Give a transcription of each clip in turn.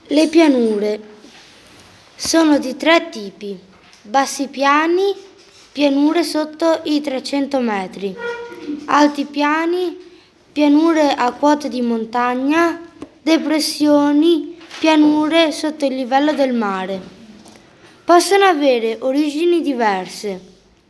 Le pianure sono di 3 tipi: bassipiani, pianure sotto i 300 metri, altipiani, pianure a quota di montagna, depressioni, pianure sotto il livello del mare. Possono avere origini diverse: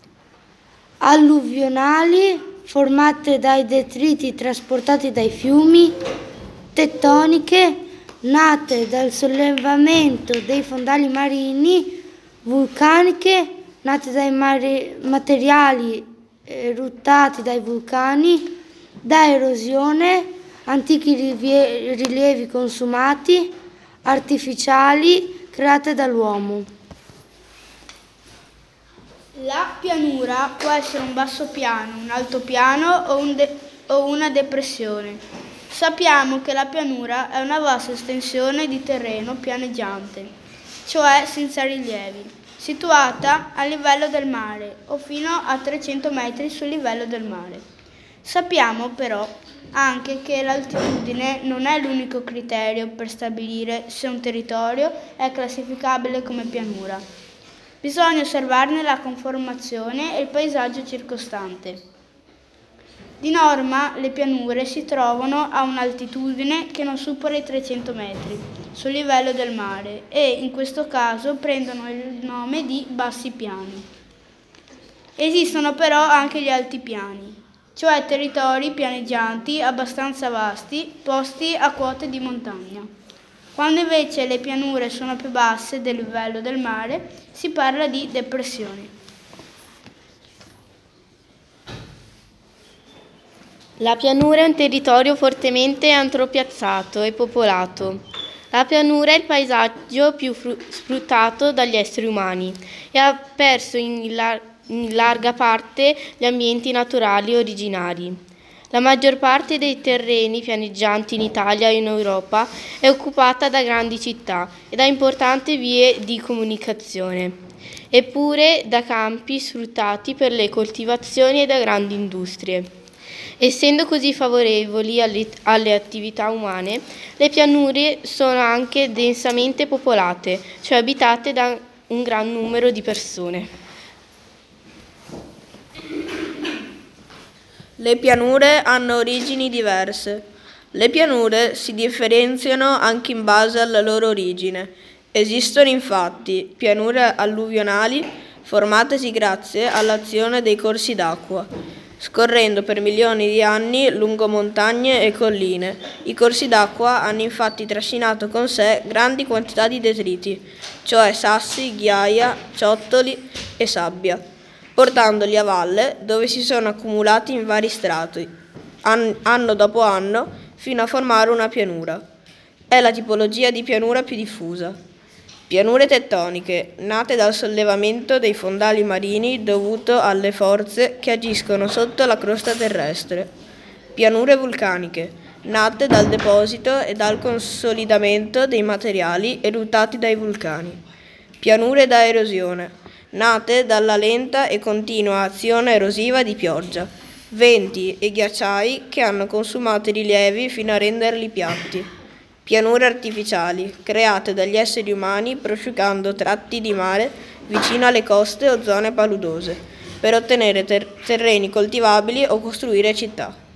alluvionali, formate dai detriti trasportati dai fiumi, tettoniche, nate dal sollevamento dei fondali marini, vulcaniche, nate dai materiali eruttati dai vulcani, da erosione, antichi rilievi consumati, artificiali, create dall'uomo. La pianura può essere un bassopiano, un altopiano o una depressione. Sappiamo che la pianura è una vasta estensione di terreno pianeggiante, cioè senza rilievi, situata a livello del mare o fino a 300 metri sul livello del mare. Sappiamo però anche che l'altitudine non è l'unico criterio per stabilire se un territorio è classificabile come pianura. Bisogna osservarne la conformazione e il paesaggio circostante. Di norma le pianure si trovano a un'altitudine che non supera i 300 metri sul livello del mare e in questo caso prendono il nome di bassi piani. Esistono però anche gli altipiani, cioè territori pianeggianti abbastanza vasti posti a quote di montagna. Quando invece le pianure sono più basse del livello del mare si parla di depressioni. La pianura è un territorio fortemente antropiazzato e popolato. La pianura è il paesaggio più sfruttato dagli esseri umani e ha perso in larga parte gli ambienti naturali originari. La maggior parte dei terreni pianeggianti in Italia e in Europa è occupata da grandi città e da importanti vie di comunicazione, eppure da campi sfruttati per le coltivazioni e da grandi industrie. Essendo così favorevoli alle attività umane, le pianure sono anche densamente popolate, cioè abitate da un gran numero di persone. Le pianure hanno origini diverse. Le pianure si differenziano anche in base alla loro origine. Esistono infatti pianure alluvionali formatesi grazie all'azione dei corsi d'acqua, scorrendo per milioni di anni lungo montagne e colline. I corsi d'acqua hanno infatti trascinato con sé grandi quantità di detriti, cioè sassi, ghiaia, ciottoli e sabbia, portandoli a valle dove si sono accumulati in vari strati, anno dopo anno, fino a formare una pianura. È la tipologia di pianura più diffusa. Pianure tettoniche, nate dal sollevamento dei fondali marini dovuto alle forze che agiscono sotto la crosta terrestre. Pianure vulcaniche, nate dal deposito e dal consolidamento dei materiali eruttati dai vulcani. Pianure da erosione, nate dalla lenta e continua azione erosiva di pioggia, venti e ghiacciai che hanno consumato i rilievi fino a renderli piatti. Pianure artificiali, create dagli esseri umani prosciugando tratti di mare vicino alle coste o zone paludose, per ottenere terreni coltivabili o costruire città.